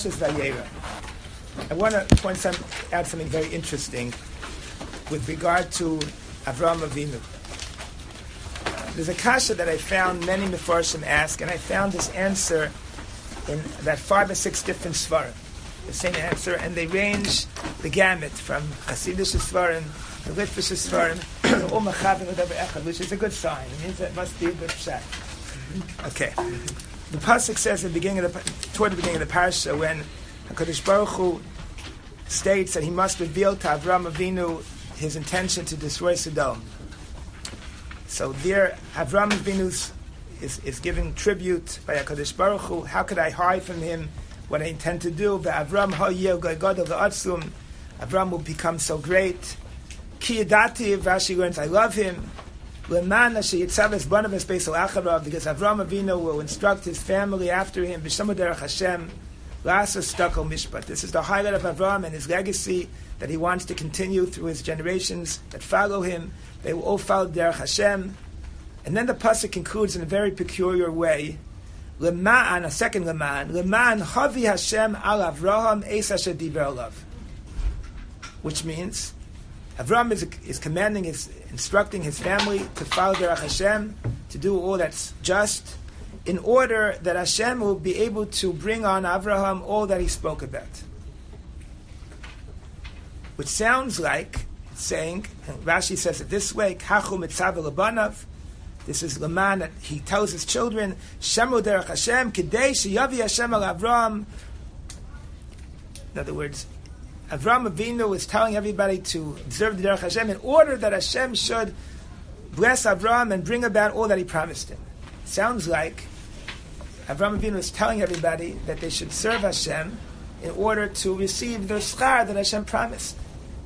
Parshas Vayera. I want to add something very interesting with regard to Avraham Avinu. There's a kasha that I found many Mefarshim ask, and I found this answer in about 5 or 6 different svarim. The same answer, and they range the gamut from Hasidic svarim to Litvish svarim, all machavim whatever echad, which is a good sign. It means that it must be a good pshat. Okay. The pasuk says toward the beginning of the parsha, when HaKadosh Baruch Hu states that he must reveal to Avraham Avinu his intention to destroy Sodom. So there, Avraham Avinu is giving tribute by HaKadosh Baruch Hu. How could I hide from him what I intend to do? Avraham will become so great. Ki yadati, Rashi learns, I love him. Because Avraham Avinu will instruct his family after him. This is the highlight of Avraham and his legacy that he wants to continue through his generations that follow him. They will all follow Derech Hashem. And then the pasuk concludes in a very peculiar way. Lema'an, a second Lema'an. Lema'an havi Hashem al Avraham eis asher diber alav. Which means Avraham is commanding, instructing his family to follow Derech Hashem, to do all that's just, in order that Hashem will be able to bring on Avraham all that he spoke about. Which sounds like saying, and Rashi says it this way, Kachu mitzav lebanav. This is Laman that he tells his children, Shemu derech Hashem, Kidei sheyavi Hashem al Avraham. In other words, Avraham Avinu is telling everybody to observe the Derech Hashem in order that Hashem should bless Avraham and bring about all that he promised him. It sounds like Avraham Avinu is telling everybody that they should serve Hashem in order to receive the schar that Hashem promised.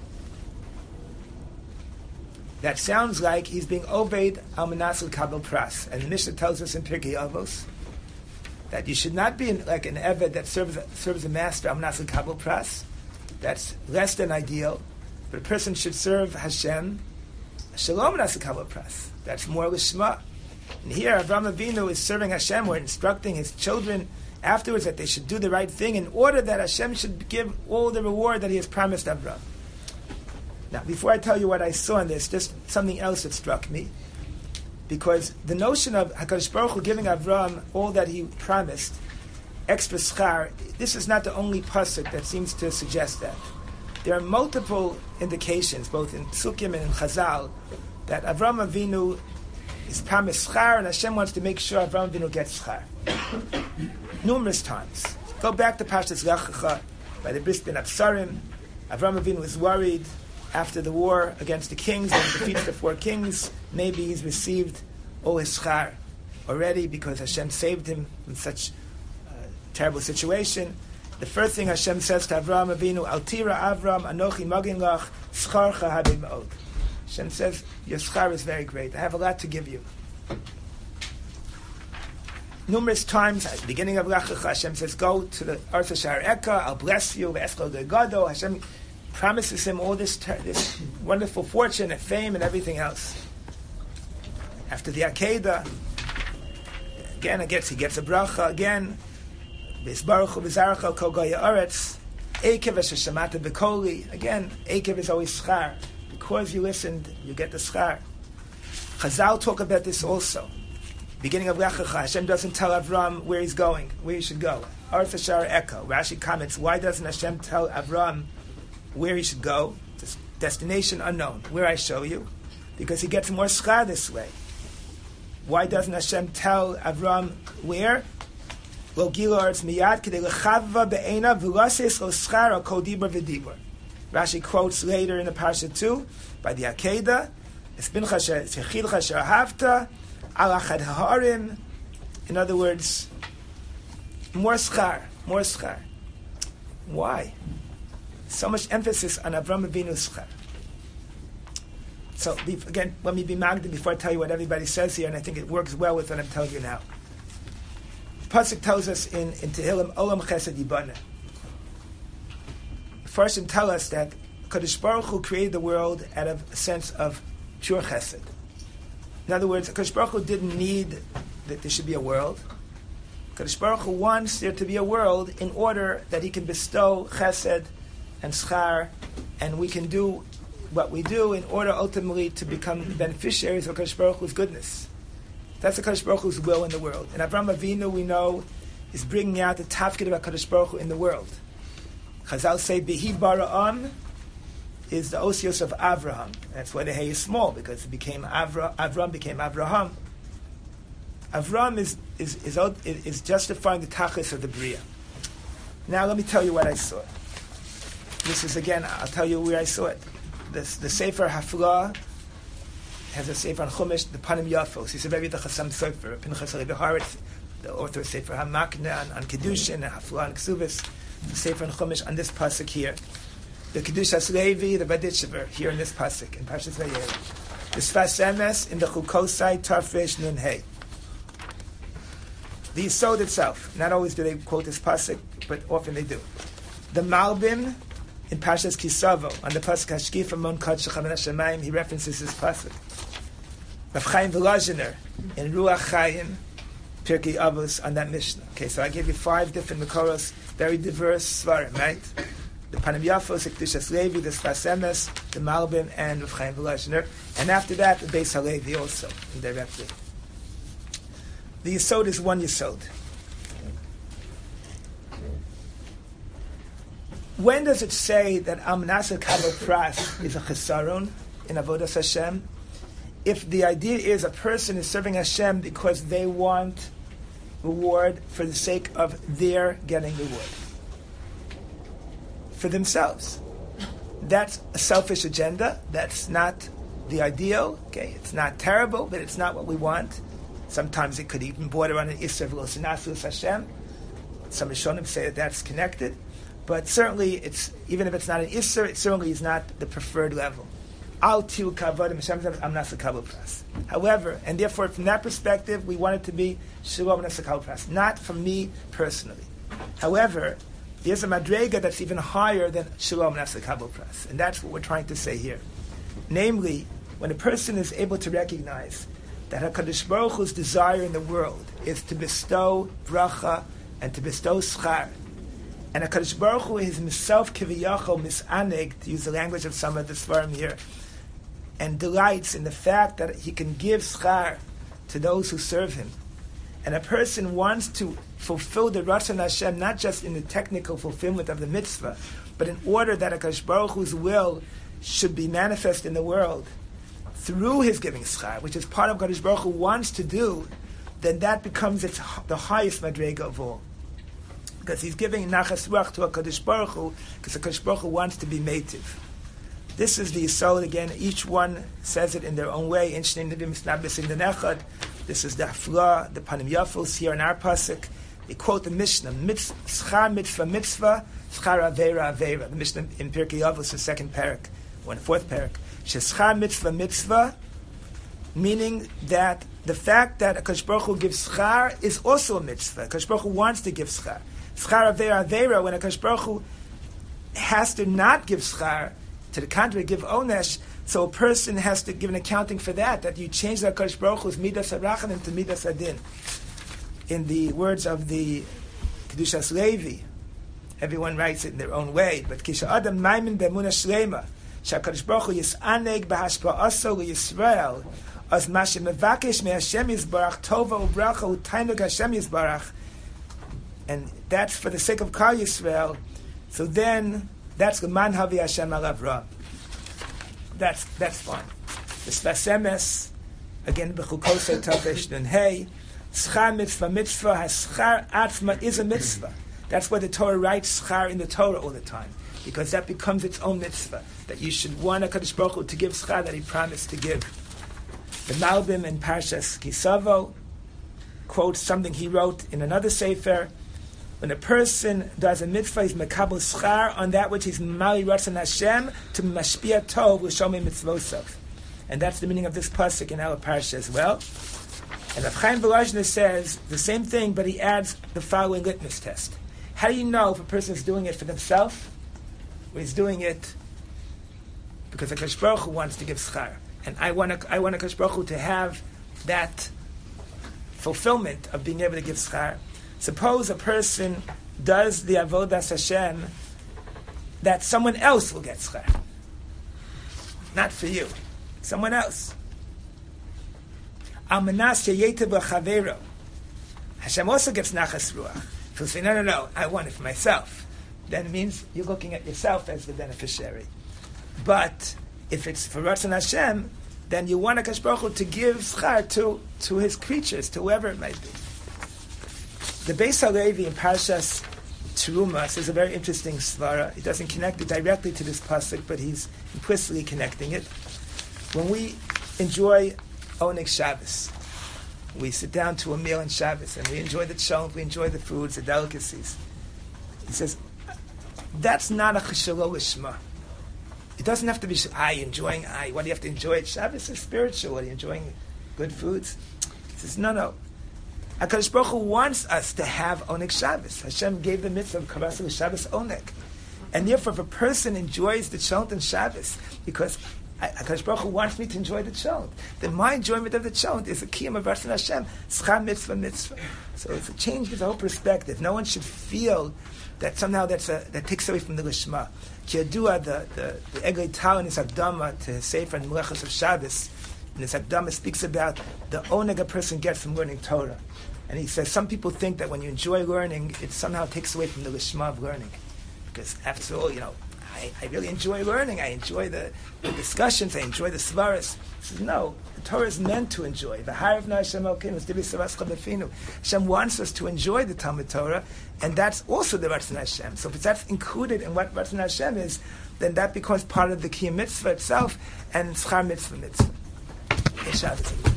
That sounds like he's being obeyed al menas kabel pras. And the Mishnah tells us in Pirkei Avos that you should not be like an eved that serves a master al menas kabel pras. That's less than ideal. But a person should serve Hashem shalom menas kabel pras. That's more lishma. And here Avraham Avinu is serving Hashem or instructing his children afterwards that they should do the right thing in order that Hashem should give all the reward that he has promised Avraham. Now, before I tell you what I saw in this, just something else that struck me. Because the notion of HaKadosh Baruch Hu giving Avraham all that he promised, extra schar, this is not the only pasuk that seems to suggest that. There are multiple indications, both in Psukim and in Chazal, that Avraham Avinu is promised schar, and Hashem wants to make sure Avraham Avinu gets schar. Numerous times. Go back to Parshas Lech Lecha, by the Bris Ben Absarim. Avraham Avinu is worried after the war against the kings, when he defeats the 4 kings. Maybe he's received all his schar already because Hashem saved him from such a terrible situation. The first thing Hashem says to Avraham Avinu, Al tira Avram anochi magin lach scharcha habe ma'od. Hashem says, your schar is very great. I have a lot to give you. Numerous times, at the beginning of Lech Lecha, Hashem says, go to the Arth Shar Eka, I'll bless you, ve'eschol gegado. Hashem promises him all this wonderful fortune and fame and everything else. After the Akedah, again, he gets a bracha again. V'isbaruch hu v'zarach kol goy haaretz. Ekev asher shamata b'koli. Again, Ekev is always schar. Because you listened, you get the schar. Chazal talk about this also. Beginning of Lech Lecha, Hashem doesn't tell Avram where he's going, where he should go. Arth Shar Eka. Rashi comments, why doesn't Hashem tell Avram where he should go? This destination unknown. Where I show you. Because he gets more schar this way. Why doesn't Hashem tell Avram where? Lo gila aretz miyad k'dei lechava be'ena v'lases lo schar al kol dibur v'dibur. Rashi quotes later in the Parsha 2 by the Akedah, Espincha shechilcha she'ahavta al achad ha'arim. In other words, more schar. Why? So much emphasis on Avraham Avinu's schar. So again, let me be magded before I tell you what everybody says here, and I think it works well with what I'm telling you now. The pasuk tells us in Tehillim, Olam Chesed Yibana. First, tell us that Kadosh Baruch Hu created the world out of a sense of pure chesed. In other words, Kadosh Baruch Hu didn't need that there should be a world. Kadosh Baruch Hu wants there to be a world in order that He can bestow chesed and schar, and we can do what we do in order ultimately to become beneficiaries of Kadosh Baruch Hu's goodness. That's the Kadosh Baruch Hu's will in the world. And Avraham Avinu, we know, is bringing out the tafkid of Kadosh Baruch Hu in the world. Chazal say, Behi Bara'am is the osios of Avraham. That's why the hay is small, because it became Avram became Avraham. Avram is justifying the tachlis of the Bria. Now let me tell you what I saw. This is, again, I'll tell you where I saw it. The Sefer Haflah has a Sefer on Chumash, the Panim Yafos. He's a very the Chassam Sofer, Pinchas Levi Haaretz, the author of Sefer HaMakna on Kedushin, and Haflah and Ksubis, the Sefer on Chumash on this pasuk here. The Kedushas Levi, the Baditchever, here in this pasuk, in Parshas Vayera. The Sfas Emes in the Chukosai Tafresh Nun Hey. The Yisod itself. Not always do they quote this pasuk, but often they do. The Malbim in Parshas Kisavo, on the pasuk Hashkif Amon Kod Shechavan Hashemayim, he references this pasuk. Rav Chaim Volozhiner in Ruach Chaim, Pirkei Avos, on that Mishnah. Okay, so I gave you 5 different Mekoros, very diverse svarim, right? The Panim Yafos, the Kedushas Levi, the Sfas Emes, the Malbim, and Rav Chaim Volozhiner. And after that, the Beis HaLevi also, indirectly. The Yisod is one Yisod. When does it say that Amnasa Kabel Pras is a chesaron in Avodas Hashem? If the idea is a person is serving Hashem because they want reward for the sake of their getting reward for themselves, that's a selfish agenda. That's not the ideal. Okay, it's not terrible, but it's not what we want. Sometimes it could even border on an Isser V'lo Sinasus Hashem. Some Rishonim say that that's connected. But certainly, it's even if it's not an Isser, it certainly is not the preferred level. However, and therefore, from that perspective, we want it to be Shalom Nasa Pras, not from me personally. However, there's a Madrega that's even higher than Shalom Nasa Pras, and that's what we're trying to say here. Namely, when a person is able to recognize that HaKadosh Baruch Hu's desire in the world is to bestow bracha and to bestow schar, and HaKadosh Baruch Hu is himself kiviyachol misaneg, to use the language of some of the svarim here, and delights in the fact that he can give schar to those who serve him. And a person wants to fulfill the Ratzon Hashem, not just in the technical fulfillment of the mitzvah, but in order that HaKadosh Baruch Hu's will should be manifest in the world through his giving schar, which is part of what HaKadosh Baruch Hu wants to do, then that becomes the highest madrega of all. Because he's giving nachas ruach to HaKadosh Baruch Hu, because HaKadosh Baruch Hu wants to be meitiv. This is the Yisod, again, each one says it in their own way. This is the Haflah, the Panim Yafos, here in our pasuk. They quote the Mishnah, Schar mitzvah mitzvah, Schar aveira aveira. The Mishnah in Pirkei Avos, the second parak, or the fourth parak. Schar mitzvah mitzvah, meaning that the fact that HaKadosh Baruch Hu gives schar is also a mitzvah. HaKadosh Baruch Hu wants to give schar. Schar aveira aveira, when HaKadosh Baruch Hu has to not give schar, to the contrary, give onesh, so a person has to give an accounting for that you change the HaKadosh Baruch Hu's midas harachamim to midas adin. In the words of the Kedushas Levi, everyone writes it in their own way, but Kisha Adam Maimin B'Emunah Shlema, HaKadosh Baruch Hu Yisaneg B'Hashpa'aso L'Yisrael, as Mashem Mevakesh Me-Hashem Yisbarach, Tova U'Bracha U'Tainug Hashem Yisbarach, and that's for the sake of Kal Yisrael, so then that's the man havi Hashem alav ra. That's fine. The Sfas Emes, again, b'chukosei tafresh nun hey, schar mitzvah mitzvah, haschar atzma is a mitzvah. That's why the Torah writes schar in the Torah all the time, because that becomes its own mitzvah, that you should want HaKadosh Baruch Hu to give schar that he promised to give. The Malbim in Parshas Kisavo quotes something he wrote in another sefer. When a person does a mitzvah, he's mekabel schar on that which he's mali ratzon Hashem to mashpia tov l'shomei mitzvosov, and that's the meaning of this pasuk in our parsha as well. And Rav Chaim Volozhiner says the same thing, but he adds the following litmus test: how do you know if a person is doing it for themselves, or he's doing it because HaKadosh Baruch Hu wants to give schar, and I want HaKadosh Baruch Hu to have that fulfillment of being able to give schar? Suppose a person does the avodas Hashem that someone else will get schar. Not for you. Someone else. Al-manas sheyetev b'chavero. Hashem also gets nachas ruach. If you say, no, I want it for myself, then it means you're looking at yourself as the beneficiary. But if it's for Ratzon Hashem, then you want HaKadosh Baruch Hu to give schar to his creatures, to whoever it might be. The Beis HaLevi in Parshas Teruma says a very interesting svara. He doesn't connect it directly to this pasuk, but he's implicitly connecting it. When we enjoy Oneg Shabbos, we sit down to a meal on Shabbos, and we enjoy the cholent, we enjoy the foods, the delicacies. He says, that's not a cheshelo lishma. It doesn't have to be, enjoying, what do you have to enjoy it? Shabbos is spiritual. Are you enjoying good foods? He says, no. HaKadosh Baruch Hu wants us to have Oneg Shabbos. Hashem gave the mitzvah of Kavasa Shabbos Oneg. And therefore, if a person enjoys the cholent on Shabbos, because HaKadosh Baruch Hu wants me to enjoy the cholent, then my enjoyment of the cholent is a kiyum of Ratzon Hashem, schar mitzvah. So it's a change of the whole perspective. No one should feel that somehow that takes away from the Lishma. Kiyadua, the Eglei Tal in his Hakdama to Sefer and Melechos of Shabbos, in his Hakdama speaks about the oneg a person gets from learning Torah. And he says some people think that when you enjoy learning, it somehow takes away from the Lishma of learning. Because after all, I really enjoy learning. I enjoy the discussions. I enjoy the svaras. He says, no, the Torah is meant to enjoy. Hashem wants us to enjoy the Talmud Torah, and that's also the Ratzon Hashem. So if that's included in what Ratzon Hashem is, then that becomes part of the Kiyum Mitzvah itself, and Schar Mitzvah.